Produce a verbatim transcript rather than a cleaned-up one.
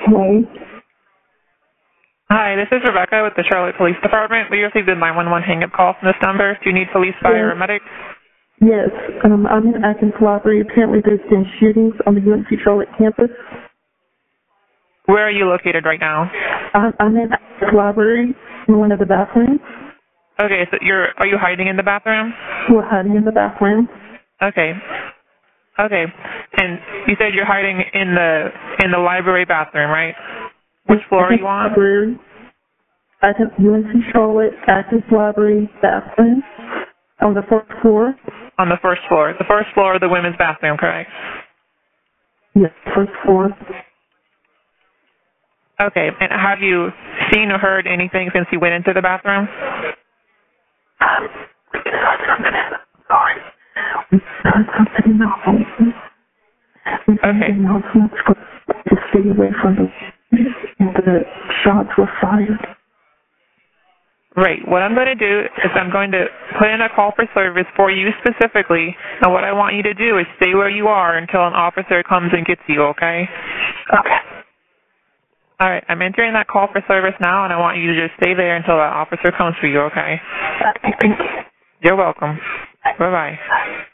Hello. Hi, this is Rebecca with the Charlotte Police Department. We received a nine one one hang-up call from this number. Do you need police, fire, Yes. or medic? Yes. Um, I'm in Atkins Library. Apparently there's been shootings on the U N C Charlotte campus. Where are you located right now? I'm, I'm in Atkins Library in one of the bathrooms. Okay, so you're are you hiding in the bathroom? We're hiding in the bathroom. Okay. Okay. And you said you're hiding in the in the library bathroom, right? Which floor are you on? Library. Atkins, U N C Charlotte, Atkins Library bathroom on the first floor. On the first floor. The first floor of the women's bathroom, correct? Yes, first floor. Okay. And have you seen or heard anything since you went into the bathroom? Um, sorry. We heard something in the home. We heard Okay. announcements to stay away from the and the shots were fired. Right. What I'm going to do is I'm going to put in a call for service for you specifically, and what I want you to do is stay where you are until an officer comes and gets you, okay? Okay. All right. I'm entering that call for service now, and I want you to just stay there until that officer comes for you, okay? Okay, thank you. You're welcome. Bye-bye.